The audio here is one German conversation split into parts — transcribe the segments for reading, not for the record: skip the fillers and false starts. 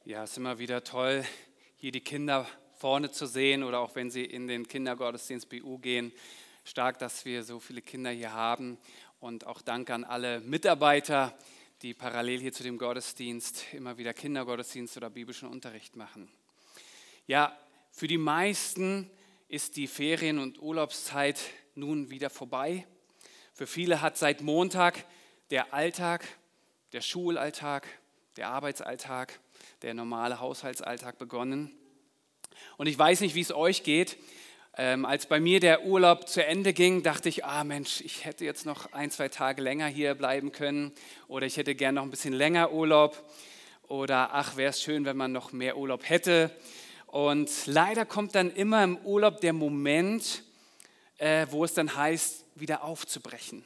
Ja, es ist immer wieder toll, hier die Kinder vorne zu sehen oder auch wenn sie in den Kindergottesdienst BU gehen. Stark, dass wir so viele Kinder hier haben und auch Dank an alle Mitarbeiter, die parallel hier zu dem Gottesdienst immer wieder Kindergottesdienst oder biblischen Unterricht machen. Ja, für die meisten ist die Ferien- und Urlaubszeit nun wieder vorbei. Für viele hat seit Montag der Alltag, der Schulalltag, der Arbeitsalltag, der normale Haushaltsalltag begonnen. Und ich weiß nicht, wie es euch geht. Als bei mir der Urlaub zu Ende ging, dachte ich, Mensch, ich hätte jetzt noch 1-2 Tage länger hier bleiben können oder ich hätte gern noch ein bisschen länger Urlaub oder ach, wäre es schön, wenn man noch mehr Urlaub hätte. Und leider kommt dann immer im Urlaub der Moment, wo es dann heißt, wieder aufzubrechen.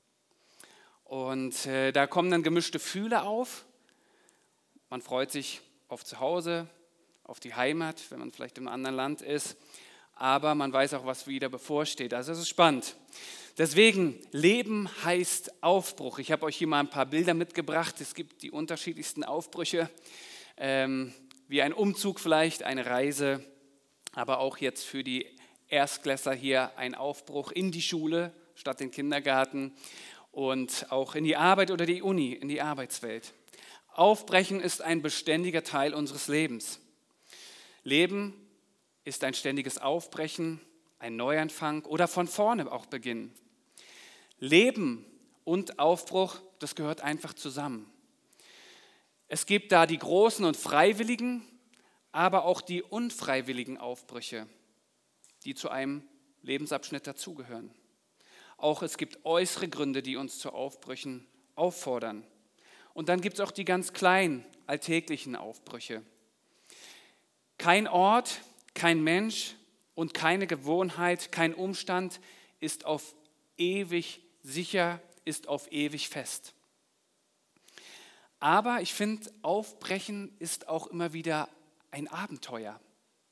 Und da kommen dann gemischte Gefühle auf. Man freut sich auf Zuhause, auf die Heimat, wenn man vielleicht im anderen Land ist. Aber man weiß auch, was wieder bevorsteht. Also es ist spannend. Deswegen, Leben heißt Aufbruch. Ich habe euch hier mal ein paar Bilder mitgebracht. Es gibt die unterschiedlichsten Aufbrüche, wie ein Umzug vielleicht, eine Reise, aber auch jetzt für die Erstklässler hier ein Aufbruch in die Schule statt den Kindergarten und auch in die Arbeit oder die Uni, in die Arbeitswelt. Aufbrechen ist ein beständiger Teil unseres Lebens. Leben ist ein ständiges Aufbrechen, ein Neuanfang oder von vorne auch beginnen. Leben und Aufbruch, das gehört einfach zusammen. Es gibt da die großen und freiwilligen, aber auch die unfreiwilligen Aufbrüche, die zu einem Lebensabschnitt dazugehören. Auch es gibt äußere Gründe, die uns zu Aufbrüchen auffordern. Und dann gibt es auch die ganz kleinen, alltäglichen Aufbrüche. Kein Ort, kein Mensch und keine Gewohnheit, kein Umstand ist auf ewig sicher, ist auf ewig fest. Aber ich finde, Aufbrechen ist auch immer wieder ein Abenteuer.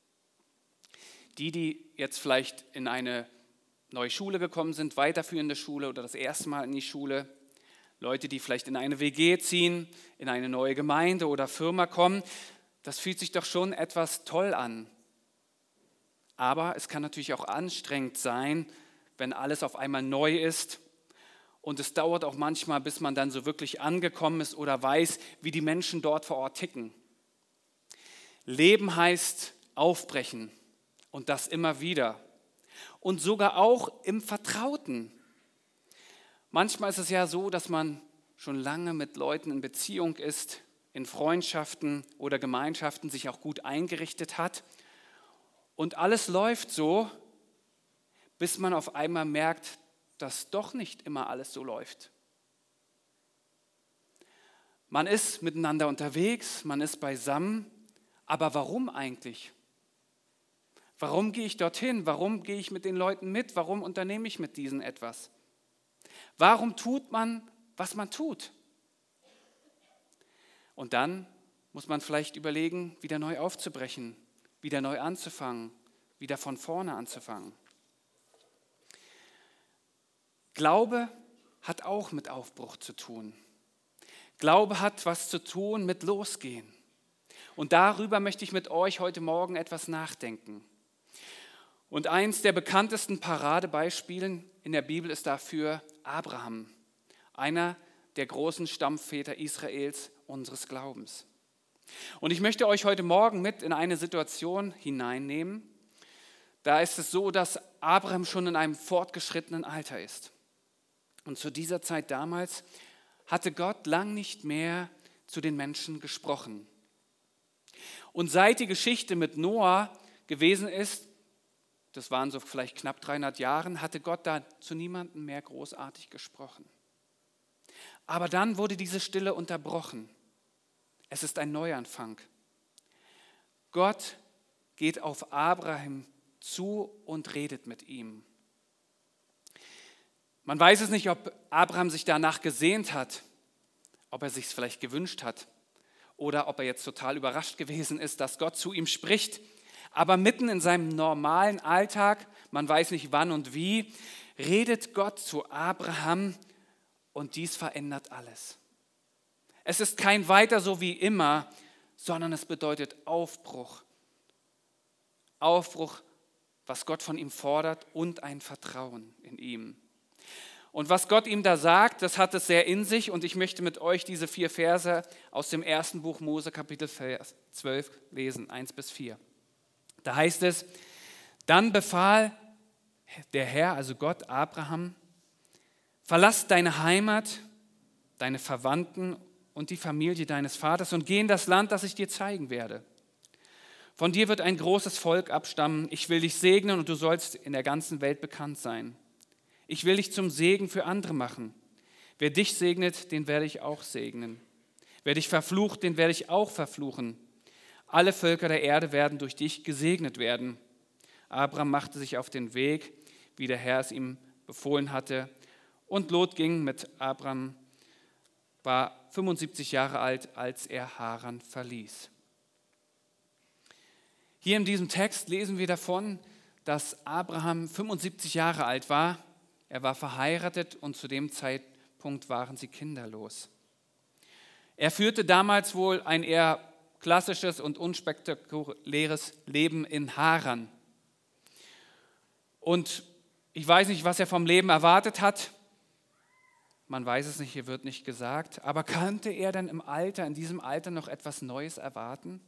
Die jetzt vielleicht in eine neue Schule gekommen sind, weiterführende Schule oder das erste Mal in die Schule, Leute, die vielleicht in eine WG ziehen, in eine neue Gemeinde oder Firma kommen, das fühlt sich doch schon etwas toll an. Aber es kann natürlich auch anstrengend sein, wenn alles auf einmal neu ist. Und es dauert auch manchmal, bis man dann so wirklich angekommen ist oder weiß, wie die Menschen dort vor Ort ticken. Leben heißt aufbrechen und das immer wieder. Und sogar auch im Vertrauten. Manchmal ist es ja so, dass man schon lange mit Leuten in Beziehung ist, in Freundschaften oder Gemeinschaften sich auch gut eingerichtet hat. Und alles läuft so, bis man auf einmal merkt, dass doch nicht immer alles so läuft. Man ist miteinander unterwegs, man ist beisammen, aber warum eigentlich? Warum gehe ich dorthin? Warum gehe ich mit den Leuten mit? Warum unternehme ich mit diesen etwas? Warum tut man, was man tut? Und dann muss man vielleicht überlegen, wieder neu aufzubrechen, wieder neu anzufangen, wieder von vorne anzufangen. Glaube hat auch mit Aufbruch zu tun. Glaube hat was zu tun mit Losgehen. Und darüber möchte ich mit euch heute Morgen etwas nachdenken. Und eins der bekanntesten Paradebeispiele in der Bibel ist dafür Abraham, einer der großen Stammväter Israels, unseres Glaubens. Und ich möchte euch heute Morgen mit in eine Situation hineinnehmen. Da ist es so, dass Abraham schon in einem fortgeschrittenen Alter ist. Und zu dieser Zeit damals hatte Gott lang nicht mehr zu den Menschen gesprochen. Und seit die Geschichte mit Noah gewesen ist, das waren so vielleicht knapp 300 Jahre, hatte Gott da zu niemandem mehr großartig gesprochen. Aber dann wurde diese Stille unterbrochen. Es ist ein Neuanfang. Gott geht auf Abraham zu und redet mit ihm. Man weiß es nicht, ob Abraham sich danach gesehnt hat, ob er sich es vielleicht gewünscht hat oder ob er jetzt total überrascht gewesen ist, dass Gott zu ihm spricht. Aber mitten in seinem normalen Alltag, man weiß nicht wann und wie, redet Gott zu Abraham und dies verändert alles. Es ist kein Weiter so wie immer, sondern es bedeutet Aufbruch. Aufbruch, was Gott von ihm fordert und ein Vertrauen in ihm. Und was Gott ihm da sagt, das hat es sehr in sich und ich möchte mit euch diese 4 Verse aus dem ersten Buch Mose, Kapitel 12 lesen, 1-4. Da heißt es, dann befahl der Herr, also Gott, Abraham, verlass deine Heimat, deine Verwandten und die Familie deines Vaters und geh in das Land, das ich dir zeigen werde. Von dir wird ein großes Volk abstammen. Ich will dich segnen und du sollst in der ganzen Welt bekannt sein. Ich will dich zum Segen für andere machen. Wer dich segnet, den werde ich auch segnen. Wer dich verflucht, den werde ich auch verfluchen. Alle Völker der Erde werden durch dich gesegnet werden. Abraham machte sich auf den Weg, wie der Herr es ihm befohlen hatte. Und Lot ging mit Abraham, war 75 Jahre alt, als er Haran verließ. Hier in diesem Text lesen wir davon, dass Abraham 75 Jahre alt war. Er war verheiratet und zu dem Zeitpunkt waren sie kinderlos. Er führte damals wohl ein eher klassisches und unspektakuläres Leben in Haran. Und ich weiß nicht, was er vom Leben erwartet hat. Man weiß es nicht, hier wird nicht gesagt. Aber könnte er dann in diesem Alter noch etwas Neues erwarten?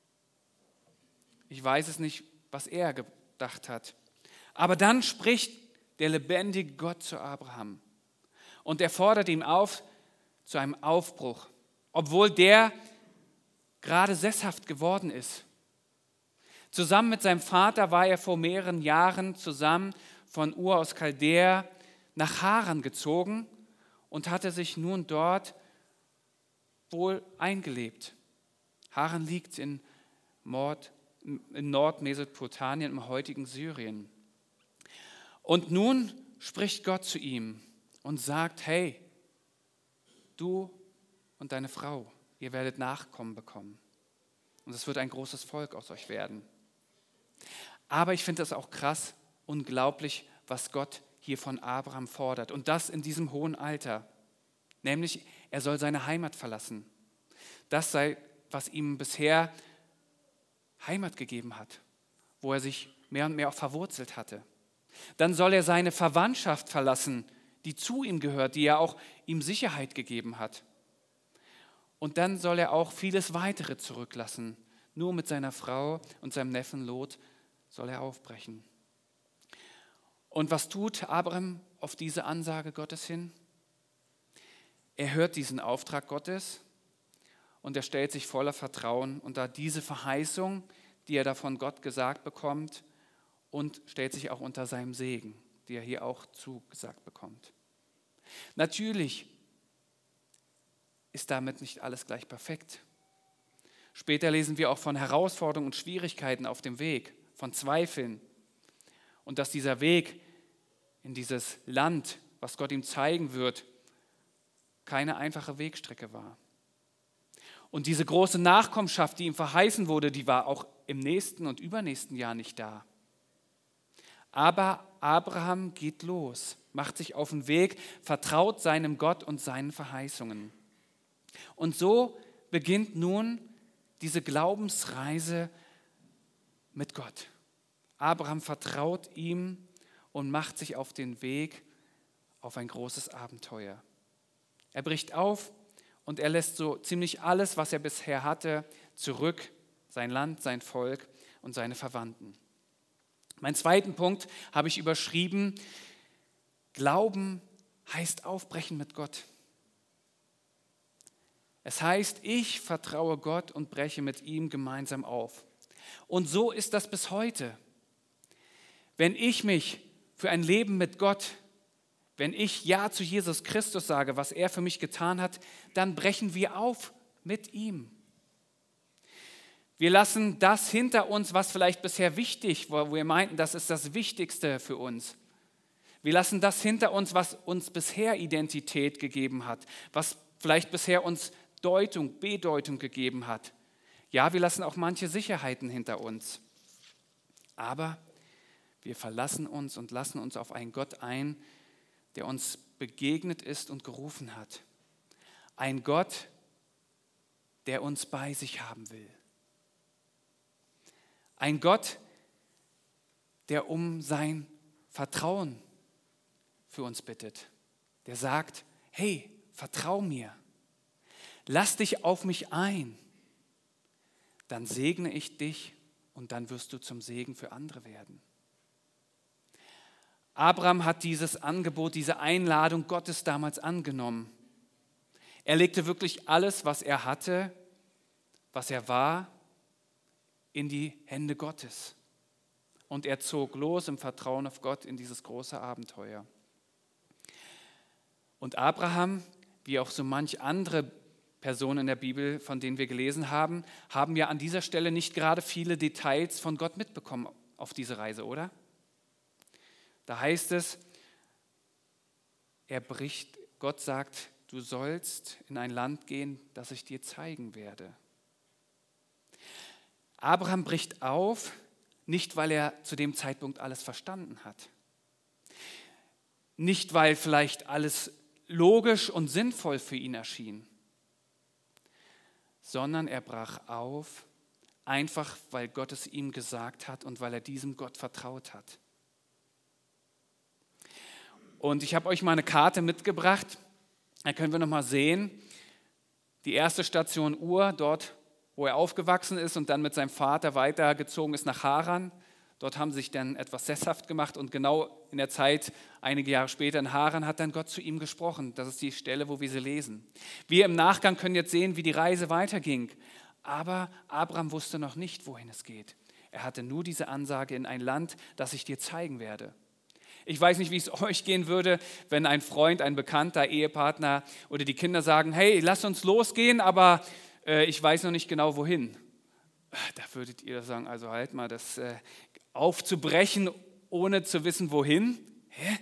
Ich weiß es nicht, was er gedacht hat. Aber dann spricht der lebendige Gott zu Abraham. Und er fordert ihn auf zu einem Aufbruch, obwohl der gerade sesshaft geworden ist. Zusammen mit seinem Vater war er vor mehreren Jahren zusammen von Ur aus Chaldea nach Haran gezogen und hatte sich nun dort wohl eingelebt. Haran liegt in Nordmesopotamien, im heutigen Syrien. Und nun spricht Gott zu ihm und sagt, hey, du und deine Frau, ihr werdet Nachkommen bekommen. Und es wird ein großes Volk aus euch werden. Aber ich finde das auch krass, unglaublich, was Gott hier von Abraham fordert. Und das in diesem hohen Alter. Nämlich, er soll seine Heimat verlassen. Das sei, was ihm bisher Heimat gegeben hat, wo er sich mehr und mehr auch verwurzelt hatte. Dann soll er seine Verwandtschaft verlassen, die zu ihm gehört, die ja auch ihm Sicherheit gegeben hat. Und dann soll er auch vieles weitere zurücklassen. Nur mit seiner Frau und seinem Neffen Lot soll er aufbrechen. Und was tut Abraham auf diese Ansage Gottes hin? Er hört diesen Auftrag Gottes und er stellt sich voller Vertrauen unter diese Verheißung, die er da von Gott gesagt bekommt, und stellt sich auch unter seinem Segen, die er hier auch zugesagt bekommt. Natürlich ist damit nicht alles gleich perfekt. Später lesen wir auch von Herausforderungen und Schwierigkeiten auf dem Weg, von Zweifeln. Und dass dieser Weg in dieses Land, was Gott ihm zeigen wird, keine einfache Wegstrecke war. Und diese große Nachkommenschaft, die ihm verheißen wurde, die war auch im nächsten und übernächsten Jahr nicht da. Aber Abraham geht los, macht sich auf den Weg, vertraut seinem Gott und seinen Verheißungen. Und so beginnt nun diese Glaubensreise mit Gott. Abraham vertraut ihm und macht sich auf den Weg auf ein großes Abenteuer. Er bricht auf und er lässt so ziemlich alles, was er bisher hatte, zurück, sein Land, sein Volk und seine Verwandten. Mein zweiten Punkt habe ich überschrieben: Glauben heißt aufbrechen mit Gott. Es heißt, ich vertraue Gott und breche mit ihm gemeinsam auf. Und so ist das bis heute. Wenn ich mich für ein Leben mit Gott, wenn ich Ja zu Jesus Christus sage, was er für mich getan hat, dann brechen wir auf mit ihm. Wir lassen das hinter uns, was vielleicht bisher wichtig war, wo wir meinten, das ist das Wichtigste für uns. Wir lassen das hinter uns, was uns bisher Identität gegeben hat, was vielleicht bisher uns Bedeutung gegeben hat. Ja, wir lassen auch manche Sicherheiten hinter uns. Aber wir verlassen uns und lassen uns auf einen Gott ein, der uns begegnet ist und gerufen hat. Ein Gott, der uns bei sich haben will. Ein Gott, der um sein Vertrauen für uns bittet. Der sagt, hey, vertrau mir, lass dich auf mich ein, dann segne ich dich und dann wirst du zum Segen für andere werden. Abraham hat dieses Angebot, diese Einladung Gottes damals angenommen. Er legte wirklich alles, was er hatte, was er war, in die Hände Gottes. Und er zog los im Vertrauen auf Gott in dieses große Abenteuer. Und Abraham, wie auch so manch andere Personen in der Bibel, von denen wir gelesen haben, haben ja an dieser Stelle nicht gerade viele Details von Gott mitbekommen auf diese Reise, oder? Da heißt es, Gott sagt, du sollst in ein Land gehen, das ich dir zeigen werde. Abraham bricht auf, nicht weil er zu dem Zeitpunkt alles verstanden hat. Nicht weil vielleicht alles logisch und sinnvoll für ihn erschien, sondern er brach auf, einfach weil Gott es ihm gesagt hat und weil er diesem Gott vertraut hat. Und ich habe euch mal eine Karte mitgebracht, da können wir nochmal sehen, die erste Station Ur, dort wo er aufgewachsen ist und dann mit seinem Vater weitergezogen ist nach Haran. Dort haben sie sich dann etwas sesshaft gemacht und genau in der Zeit, einige Jahre später in Haran, hat dann Gott zu ihm gesprochen. Das ist die Stelle, wo wir sie lesen. Wir im Nachgang können jetzt sehen, wie die Reise weiterging. Aber Abraham wusste noch nicht, wohin es geht. Er hatte nur diese Ansage in ein Land, das ich dir zeigen werde. Ich weiß nicht, wie es euch gehen würde, wenn ein Freund, ein Bekannter, Ehepartner oder die Kinder sagen, hey, lass uns losgehen, aber ich weiß noch nicht genau, wohin. Da würdet ihr sagen, also halt mal, das aufzubrechen, ohne zu wissen, wohin. Hä?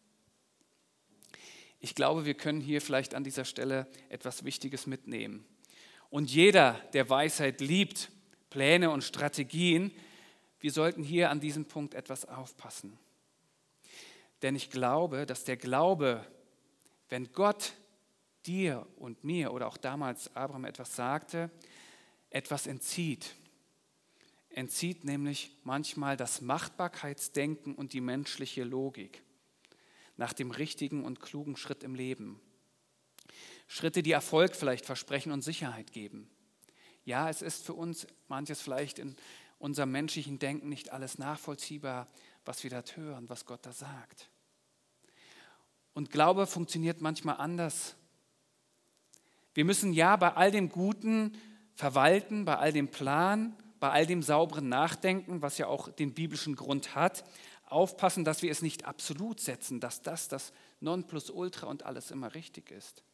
Ich glaube, wir können hier vielleicht an dieser Stelle etwas Wichtiges mitnehmen. Und jeder, der Weisheit liebt, Pläne und Strategien, wir sollten hier an diesem Punkt etwas aufpassen. Denn ich glaube, dass der Glaube, wenn Gott dir und mir oder auch damals Abraham etwas sagte, etwas entzieht. Entzieht nämlich manchmal das Machbarkeitsdenken und die menschliche Logik nach dem richtigen und klugen Schritt im Leben. Schritte, die Erfolg vielleicht versprechen und Sicherheit geben. Ja, es ist für uns manches vielleicht in unserem menschlichen Denken nicht alles nachvollziehbar, was wir da hören, was Gott da sagt. Und Glaube funktioniert manchmal anders. Wir müssen ja bei all dem Guten verwalten, bei all dem Plan, bei all dem sauberen Nachdenken, was ja auch den biblischen Grund hat, aufpassen, dass wir es nicht absolut setzen, dass das Nonplusultra und alles immer richtig ist.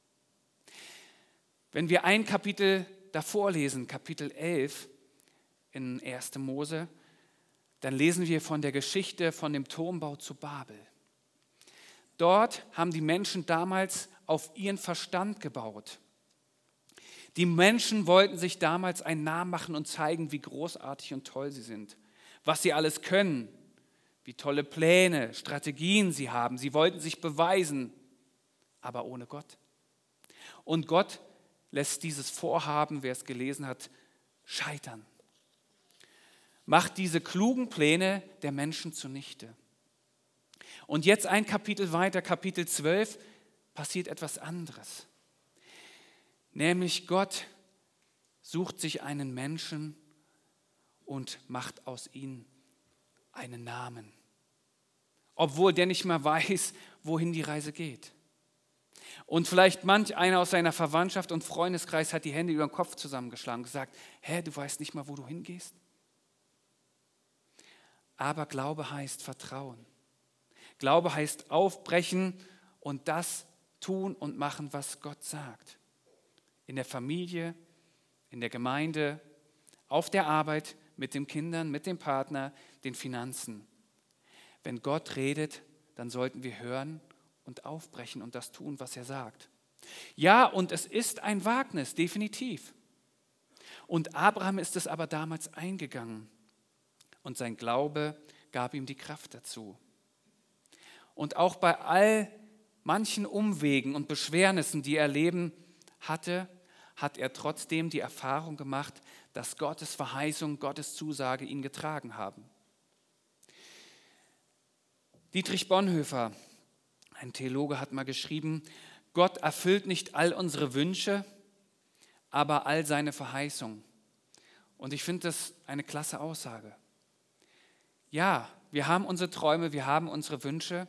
Wenn wir ein Kapitel davor lesen, Kapitel 11 in 1. Mose, dann lesen wir von der Geschichte von dem Turmbau zu Babel. Dort haben die Menschen damals auf ihren Verstand gebaut. Die Menschen wollten sich damals einen Namen machen und zeigen, wie großartig und toll sie sind, was sie alles können, wie tolle Pläne, Strategien sie haben. Sie wollten sich beweisen, aber ohne Gott. Und Gott lässt dieses Vorhaben, wer es gelesen hat, scheitern. Macht diese klugen Pläne der Menschen zunichte. Und jetzt ein Kapitel weiter, Kapitel 12, passiert etwas anderes. Nämlich Gott sucht sich einen Menschen und macht aus ihm einen Namen. Obwohl der nicht mehr weiß, wohin die Reise geht. Und vielleicht manch einer aus seiner Verwandtschaft und Freundeskreis hat die Hände über den Kopf zusammengeschlagen und gesagt, du weißt nicht mal, wo du hingehst? Aber Glaube heißt Vertrauen. Glaube heißt aufbrechen und das tun und machen, was Gott sagt. In der Familie, in der Gemeinde, auf der Arbeit, mit den Kindern, mit dem Partner, den Finanzen. Wenn Gott redet, dann sollten wir hören und aufbrechen und das tun, was er sagt. Ja, und es ist ein Wagnis, definitiv. Und Abraham ist es aber damals eingegangen und sein Glaube gab ihm die Kraft dazu. Und auch bei manchen Umwegen und Beschwernissen, die er erleben hatte, hat er trotzdem die Erfahrung gemacht, dass Gottes Verheißung, Gottes Zusage ihn getragen haben. Dietrich Bonhoeffer, ein Theologe, hat mal geschrieben, Gott erfüllt nicht all unsere Wünsche, aber all seine Verheißungen. Und ich finde das eine klasse Aussage. Ja, wir haben unsere Träume, wir haben unsere Wünsche,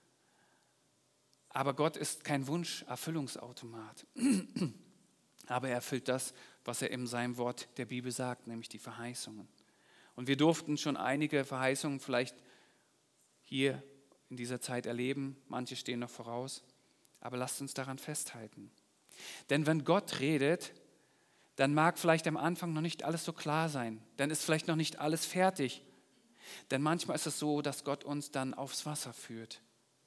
aber Gott ist kein Wunscherfüllungsautomat. Aber er erfüllt das, was er in seinem Wort der Bibel sagt, nämlich die Verheißungen. Und wir durften schon einige Verheißungen vielleicht hier in dieser Zeit erleben. Manche stehen noch voraus. Aber lasst uns daran festhalten. Denn wenn Gott redet, dann mag vielleicht am Anfang noch nicht alles so klar sein. Dann ist vielleicht noch nicht alles fertig. Denn manchmal ist es so, dass Gott uns dann aufs Wasser führt.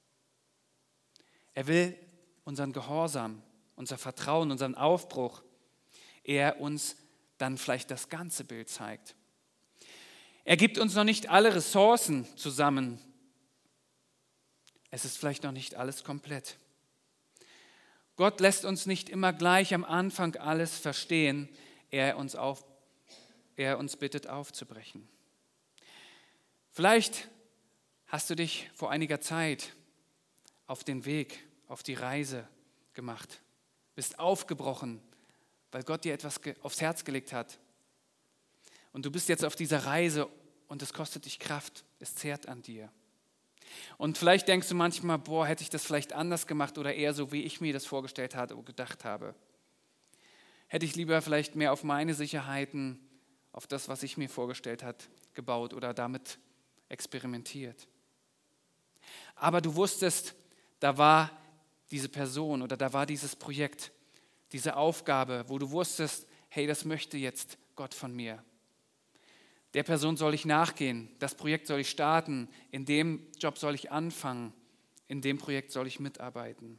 Er will unseren Gehorsam, unser Vertrauen, unseren Aufbruch, er uns dann vielleicht das ganze Bild zeigt. Er gibt uns noch nicht alle Ressourcen zusammen. Es ist vielleicht noch nicht alles komplett. Gott lässt uns nicht immer gleich am Anfang alles verstehen, er uns bittet aufzubrechen. Vielleicht hast du dich vor einiger Zeit auf den Weg, auf die Reise gemacht, bist aufgebrochen, weil Gott dir etwas aufs Herz gelegt hat. Und du bist jetzt auf dieser Reise und es kostet dich Kraft, es zehrt an dir. Und vielleicht denkst du manchmal, hätte ich das vielleicht anders gemacht oder eher so, wie ich mir das vorgestellt hatte oder gedacht habe. Hätte ich lieber vielleicht mehr auf meine Sicherheiten, auf das, was ich mir vorgestellt habe, gebaut oder damit experimentiert. Aber du wusstest, da war diese Person oder da war dieses Projekt, diese Aufgabe, wo du wusstest, hey, das möchte jetzt Gott von mir. Der Person soll ich nachgehen, das Projekt soll ich starten, in dem Job soll ich anfangen, in dem Projekt soll ich mitarbeiten.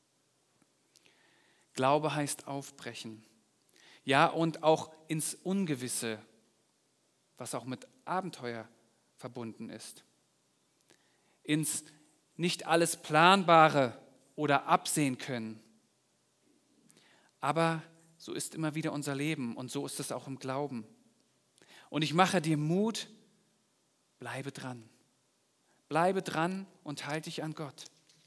Glaube heißt aufbrechen. Ja, und auch ins Ungewisse, was auch mit Abenteuer verbunden ist. Ins nicht alles Planbare oder absehen können. Aber so ist immer wieder unser Leben und so ist es auch im Glauben. Und ich mache dir Mut, bleibe dran. Bleibe dran und halte dich an Gott.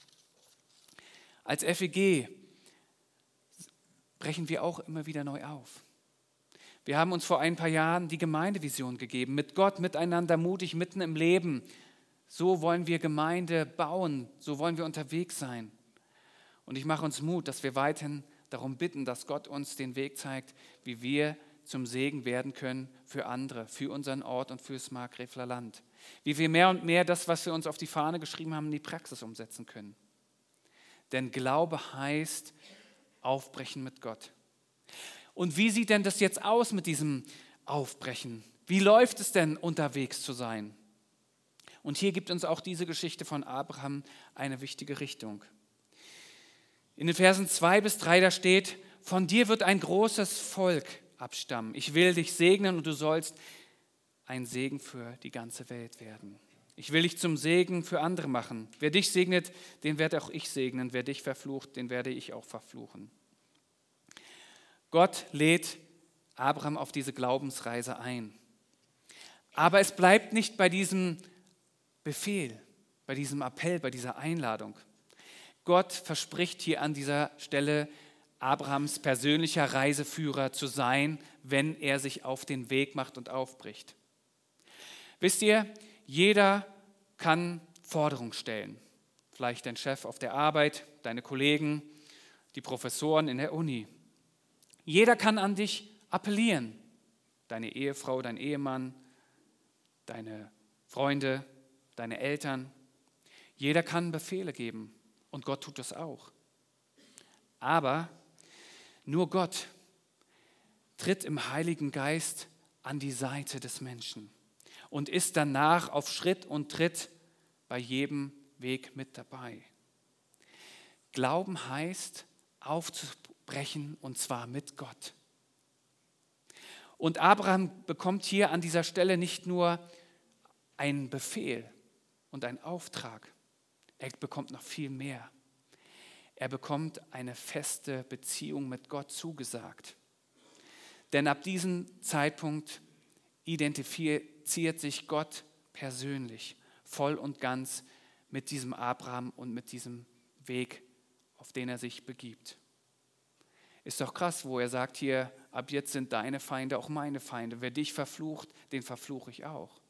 Als FEG brechen wir auch immer wieder neu auf. Wir haben uns vor ein paar Jahren die Gemeindevision gegeben, mit Gott, miteinander, mutig, mitten im Leben. So wollen wir Gemeinde bauen, so wollen wir unterwegs sein. Und ich mache uns Mut, dass wir weiterhin darum bitten, dass Gott uns den Weg zeigt, wie wir zum Segen werden können für andere, für unseren Ort und fürs Markgräfler Land. Wie wir mehr und mehr das, was wir uns auf die Fahne geschrieben haben, in die Praxis umsetzen können. Denn Glaube heißt Aufbrechen mit Gott. Und wie sieht denn das jetzt aus mit diesem Aufbrechen? Wie läuft es denn, unterwegs zu sein? Und hier gibt uns auch diese Geschichte von Abraham eine wichtige Richtung. In den Versen 2-3, da steht, von dir wird ein großes Volk abstammen. Ich will dich segnen und du sollst ein Segen für die ganze Welt werden. Ich will dich zum Segen für andere machen. Wer dich segnet, den werde auch ich segnen. Wer dich verflucht, den werde ich auch verfluchen. Gott lädt Abraham auf diese Glaubensreise ein. Aber es bleibt nicht bei diesem Befehl, bei diesem Appell, bei dieser Einladung. Gott verspricht hier an dieser Stelle, Abrahams persönlicher Reiseführer zu sein, wenn er sich auf den Weg macht und aufbricht. Wisst ihr, jeder kann Forderungen stellen. Vielleicht dein Chef auf der Arbeit, deine Kollegen, die Professoren in der Uni. Jeder kann an dich appellieren. Deine Ehefrau, dein Ehemann, deine Freunde, deine Eltern. Jeder kann Befehle geben und Gott tut das auch. Aber nur Gott tritt im Heiligen Geist an die Seite des Menschen und ist danach auf Schritt und Tritt bei jedem Weg mit dabei. Glauben heißt, aufzubrechen und zwar mit Gott. Und Abraham bekommt hier an dieser Stelle nicht nur einen Befehl und einen Auftrag, er bekommt noch viel mehr. er bekommt eine feste Beziehung mit Gott zugesagt. Denn ab diesem Zeitpunkt identifiziert sich Gott persönlich, voll und ganz mit diesem Abraham und mit diesem Weg, auf den er sich begibt. Ist doch krass, wo er sagt hier, ab jetzt sind deine Feinde auch meine Feinde. Wer dich verflucht, den verfluche ich auch.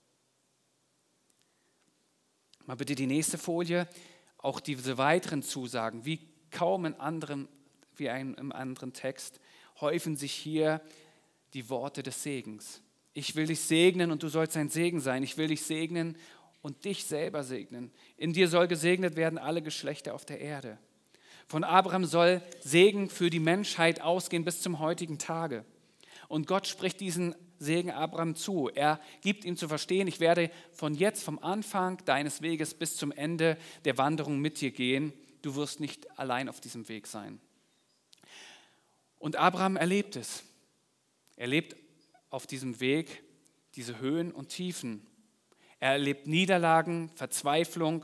Mal bitte die nächste Folie. Auch diese weiteren Zusagen, wie kaum in einem anderen Text, häufen sich hier die Worte des Segens. Ich will dich segnen und du sollst ein Segen sein. Ich will dich segnen und dich selber segnen. In dir soll gesegnet werden alle Geschlechter auf der Erde. Von Abraham soll Segen für die Menschheit ausgehen bis zum heutigen Tage. Und Gott spricht diesen Segen Abraham zu. Er gibt ihm zu verstehen, ich werde von jetzt, vom Anfang deines Weges bis zum Ende der Wanderung mit dir gehen. Du wirst nicht allein auf diesem Weg sein. Und Abraham erlebt es. Er lebt auf diesem Weg diese Höhen und Tiefen. Er erlebt Niederlagen, Verzweiflung,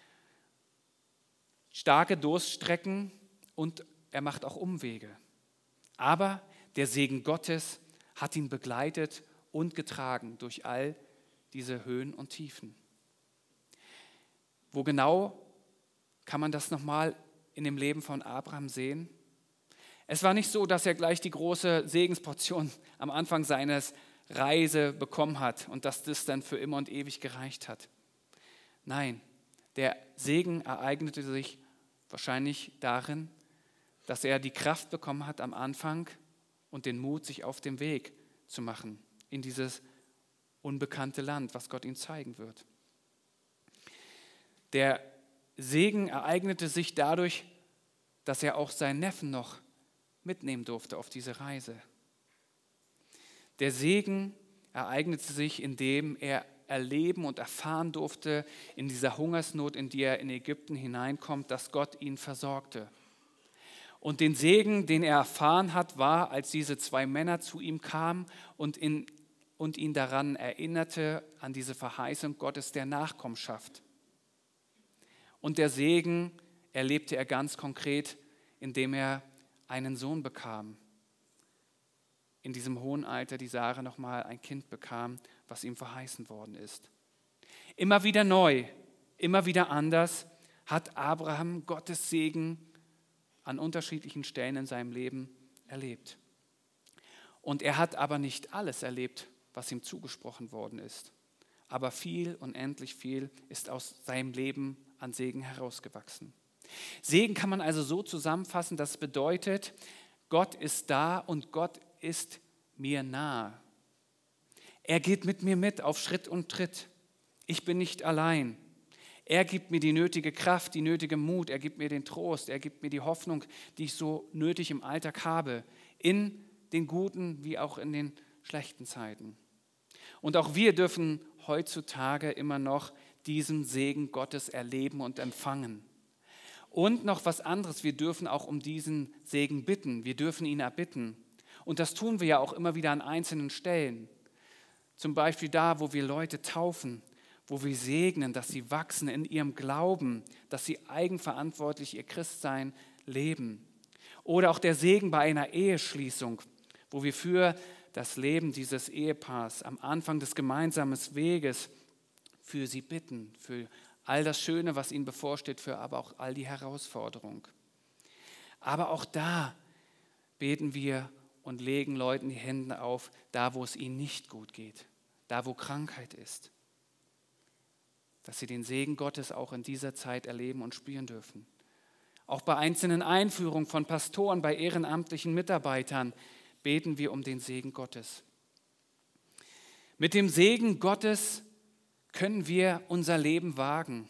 starke Durststrecken und er macht auch Umwege. Aber der Segen Gottes hat ihn begleitet und getragen durch all diese Höhen und Tiefen. Wo genau kann man das nochmal in dem Leben von Abraham sehen? Es war nicht so, dass er gleich die große Segensportion am Anfang seines Reise bekommen hat und dass das dann für immer und ewig gereicht hat. Nein, der Segen ereignete sich wahrscheinlich darin, dass er die Kraft bekommen hat am Anfang und den Mut, sich auf den Weg zu machen in dieses unbekannte Land, was Gott ihm zeigen wird. Der Segen ereignete sich dadurch, dass er auch seinen Neffen noch mitnehmen durfte auf diese Reise. Der Segen ereignete sich, indem er erleben und erfahren durfte in dieser Hungersnot, in die er in Ägypten hineinkommt, dass Gott ihn versorgte. Und den Segen, den er erfahren hat, war, als diese zwei Männer zu ihm kamen und ihn daran erinnerte, an diese Verheißung Gottes der Nachkommenschaft. Und der Segen erlebte er ganz konkret, indem er einen Sohn bekam. In diesem hohen Alter, die Sarah nochmal ein Kind bekam, was ihm verheißen worden ist. Immer wieder neu, immer wieder anders hat Abraham Gottes Segen an unterschiedlichen Stellen in seinem Leben erlebt. Und er hat aber nicht alles erlebt, was ihm zugesprochen worden ist. Aber viel, unendlich viel, ist aus seinem Leben an Segen herausgewachsen. Segen kann man also so zusammenfassen, das bedeutet, Gott ist da und Gott ist mir nahe. Er geht mit mir mit auf Schritt und Tritt. Ich bin nicht allein. Er gibt mir die nötige Kraft, die nötige Mut, er gibt mir den Trost, er gibt mir die Hoffnung, die ich so nötig im Alltag habe, in den guten wie auch in den schlechten Zeiten. Und auch wir dürfen heutzutage immer noch diesen Segen Gottes erleben und empfangen. Und noch was anderes, wir dürfen auch um diesen Segen bitten, wir dürfen ihn erbitten. Und das tun wir ja auch immer wieder an einzelnen Stellen. Zum Beispiel da, wo wir Leute taufen, wo wir segnen, dass sie wachsen in ihrem Glauben, dass sie eigenverantwortlich ihr Christsein leben. Oder auch der Segen bei einer Eheschließung, wo wir für das Leben dieses Ehepaars am Anfang des gemeinsamen Weges für sie bitten, für all das Schöne, was ihnen bevorsteht, für aber auch all die Herausforderung. Aber auch da beten wir und legen Leuten die Hände auf, da wo es ihnen nicht gut geht, da wo Krankheit ist, dass sie den Segen Gottes auch in dieser Zeit erleben und spüren dürfen. Auch bei einzelnen Einführungen von Pastoren, bei ehrenamtlichen Mitarbeitern beten wir um den Segen Gottes. Mit dem Segen Gottes können wir unser Leben wagen.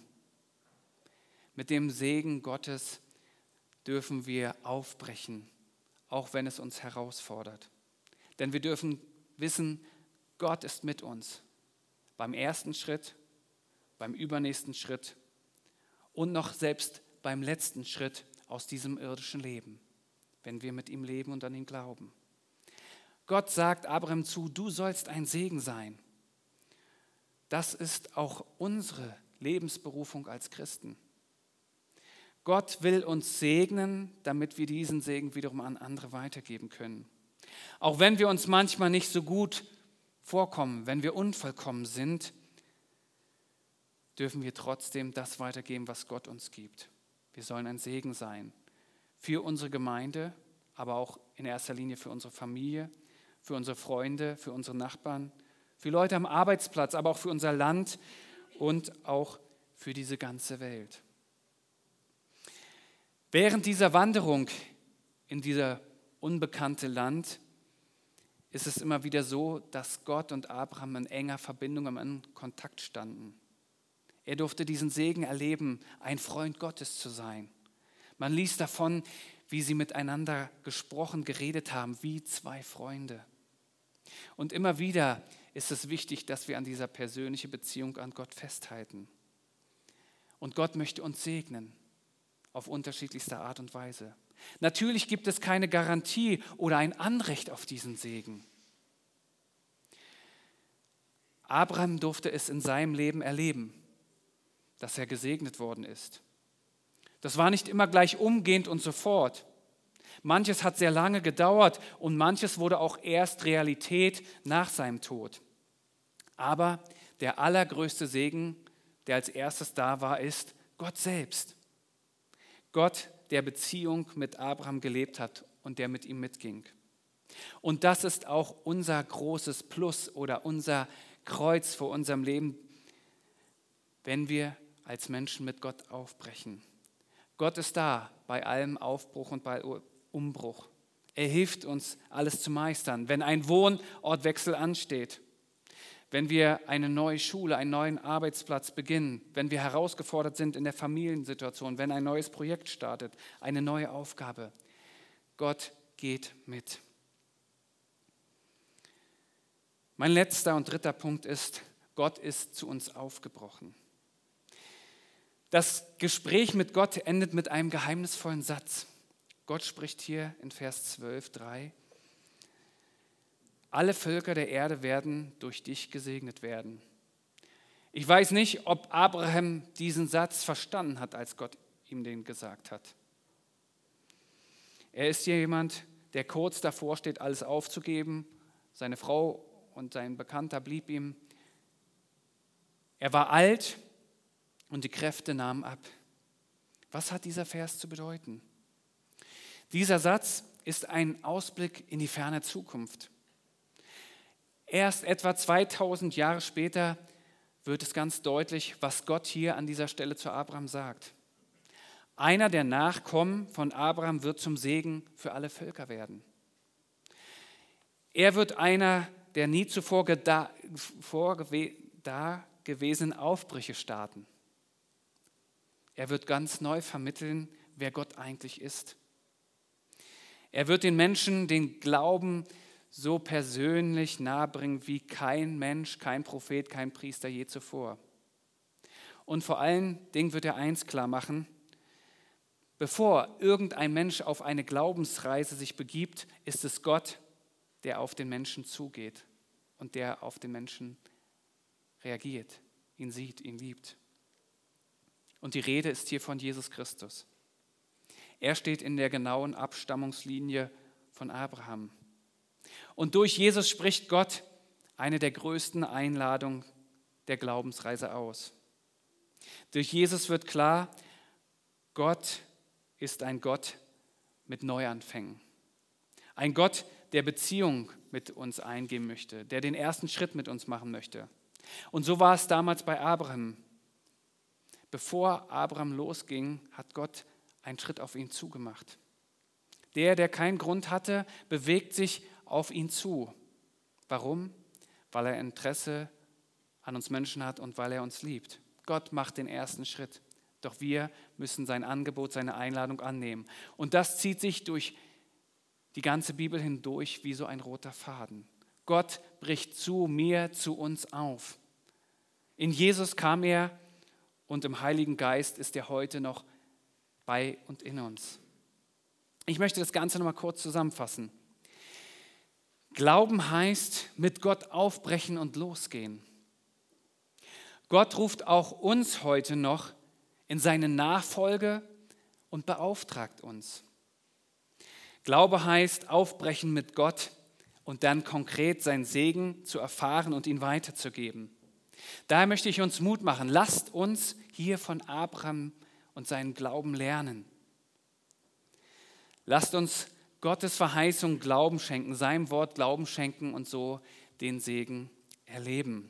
Mit dem Segen Gottes dürfen wir aufbrechen, auch wenn es uns herausfordert. Denn wir dürfen wissen, Gott ist mit uns beim ersten Schritt, beim übernächsten Schritt und noch selbst beim letzten Schritt aus diesem irdischen Leben, wenn wir mit ihm leben und an ihn glauben. Gott sagt Abraham zu, du sollst ein Segen sein. Das ist auch unsere Lebensberufung als Christen. Gott will uns segnen, damit wir diesen Segen wiederum an andere weitergeben können. Auch wenn wir uns manchmal nicht so gut vorkommen, wenn wir unvollkommen sind, dürfen wir trotzdem das weitergeben, was Gott uns gibt. Wir sollen ein Segen sein für unsere Gemeinde, aber auch in erster Linie für unsere Familie, für unsere Freunde, für unsere Nachbarn, für Leute am Arbeitsplatz, aber auch für unser Land und auch für diese ganze Welt. Während dieser Wanderung in dieser unbekannte Land ist es immer wieder so, dass Gott und Abraham in enger Verbindung, in Kontakt standen. Er durfte diesen Segen erleben, ein Freund Gottes zu sein. Man liest davon, wie sie miteinander gesprochen, geredet haben, wie zwei Freunde. Und immer wieder ist es wichtig, dass wir an dieser persönlichen Beziehung an Gott festhalten. Und Gott möchte uns segnen, auf unterschiedlichste Art und Weise. Natürlich gibt es keine Garantie oder ein Anrecht auf diesen Segen. Abraham durfte es in seinem Leben erleben, dass er gesegnet worden ist. Das war nicht immer gleich umgehend und sofort. Manches hat sehr lange gedauert und manches wurde auch erst Realität nach seinem Tod. Aber der allergrößte Segen, der als erstes da war, ist Gott selbst. Gott, der Beziehung mit Abraham gelebt hat und der mit ihm mitging. Und das ist auch unser großes Plus oder unser Kreuz vor unserem Leben, wenn wir als Menschen mit Gott aufbrechen. Gott ist da bei allem Aufbruch und bei Umbruch. Er hilft uns, alles zu meistern. Wenn ein Wohnortwechsel ansteht, wenn wir eine neue Schule, einen neuen Arbeitsplatz beginnen, wenn wir herausgefordert sind in der Familiensituation, wenn ein neues Projekt startet, eine neue Aufgabe. Gott geht mit. Mein letzter und dritter Punkt ist, Gott ist zu uns aufgebrochen. Das Gespräch mit Gott endet mit einem geheimnisvollen Satz. Gott spricht hier in Vers 12,3: Alle Völker der Erde werden durch dich gesegnet werden. Ich weiß nicht, ob Abraham diesen Satz verstanden hat, als Gott ihm den gesagt hat. Er ist hier jemand, der kurz davor steht, alles aufzugeben. Seine Frau und sein Bekannter blieb ihm. Er war alt und die Kräfte nahmen ab. Was hat dieser Vers zu bedeuten? Dieser Satz ist ein Ausblick in die ferne Zukunft. Erst etwa 2000 Jahre später wird es ganz deutlich, was Gott hier an dieser Stelle zu Abraham sagt. Einer der Nachkommen von Abraham wird zum Segen für alle Völker werden. Er wird einer der nie zuvor dagewesenen Aufbrüche starten. Er wird ganz neu vermitteln, wer Gott eigentlich ist. Er wird den Menschen den Glauben so persönlich nahebringen wie kein Mensch, kein Prophet, kein Priester je zuvor. Und vor allen Dingen wird er eins klar machen: Bevor irgendein Mensch auf eine Glaubensreise sich begibt, ist es Gott, der auf den Menschen zugeht und der auf den Menschen reagiert, ihn sieht, ihn liebt. Und die Rede ist hier von Jesus Christus. Er steht in der genauen Abstammungslinie von Abraham. Und durch Jesus spricht Gott eine der größten Einladungen der Glaubensreise aus. Durch Jesus wird klar, Gott ist ein Gott mit Neuanfängen. Ein Gott, der Beziehung mit uns eingehen möchte, der den ersten Schritt mit uns machen möchte. Und so war es damals bei Abraham. Bevor Abraham losging, hat Gott einen Schritt auf ihn zugemacht. Der keinen Grund hatte, bewegt sich auf ihn zu. Warum? Weil er Interesse an uns Menschen hat und weil er uns liebt. Gott macht den ersten Schritt. Doch wir müssen sein Angebot, seine Einladung annehmen. Und das zieht sich durch die ganze Bibel hindurch wie so ein roter Faden. Gott bricht zu mir, zu uns auf. In Jesus kam er und im Heiligen Geist ist er heute noch bei und in uns. Ich möchte das Ganze nochmal kurz zusammenfassen. Glauben heißt, mit Gott aufbrechen und losgehen. Gott ruft auch uns heute noch in seine Nachfolge und beauftragt uns. Glaube heißt, aufbrechen mit Gott und dann konkret seinen Segen zu erfahren und ihn weiterzugeben. Daher möchte ich uns Mut machen. Lasst uns hier von Abraham und seinen Glauben lernen. Lasst uns Gottes Verheißung Glauben schenken, seinem Wort Glauben schenken und so den Segen erleben.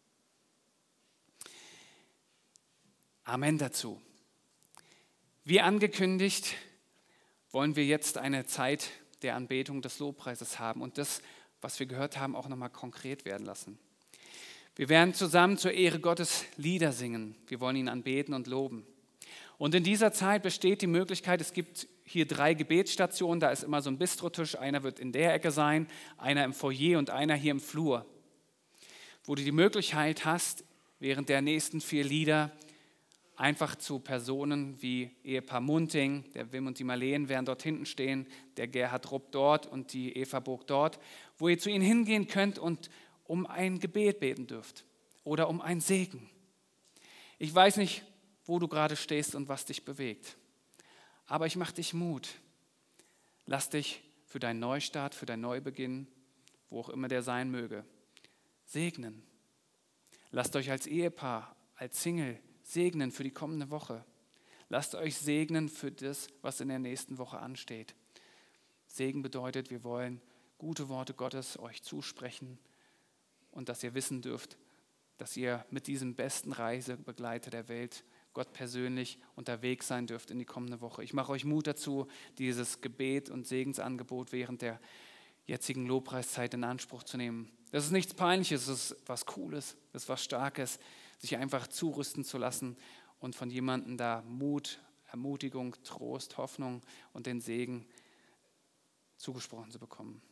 Amen dazu. Wie angekündigt, wollen wir jetzt eine Zeit der Anbetung des Lobpreises haben und das, was wir gehört haben, auch nochmal konkret werden lassen. Wir werden zusammen zur Ehre Gottes Lieder singen. Wir wollen ihn anbeten und loben. Und in dieser Zeit besteht die Möglichkeit, es gibt hier 3 Gebetsstationen, da ist immer so ein Bistrotisch, einer wird in der Ecke sein, einer im Foyer und einer hier im Flur, wo du die Möglichkeit hast, während der nächsten 4 Lieder einfach zu Personen wie Ehepaar Munting, der Wim und die Marleen werden dort hinten stehen, der Gerhard Rupp dort und die Eva Burg dort, wo ihr zu ihnen hingehen könnt und um ein Gebet beten dürft oder um einen Segen. Ich weiß nicht, wo du gerade stehst und was dich bewegt, aber ich mache dich Mut. Lass dich für deinen Neustart, für deinen Neubeginn, wo auch immer der sein möge, segnen. Lasst euch als Ehepaar, als Single segnen für die kommende Woche. Lasst euch segnen für das, was in der nächsten Woche ansteht. Segen bedeutet, wir wollen gute Worte Gottes euch zusprechen und dass ihr wissen dürft, dass ihr mit diesem besten Reisebegleiter der Welt, Gott persönlich, unterwegs sein dürft in die kommende Woche. Ich mache euch Mut dazu, dieses Gebet und Segensangebot während der jetzigen Lobpreiszeit in Anspruch zu nehmen. Das ist nichts Peinliches, das ist was Cooles, das ist was Starkes, sich einfach zurüsten zu lassen und von jemandem da Mut, Ermutigung, Trost, Hoffnung und den Segen zugesprochen zu bekommen.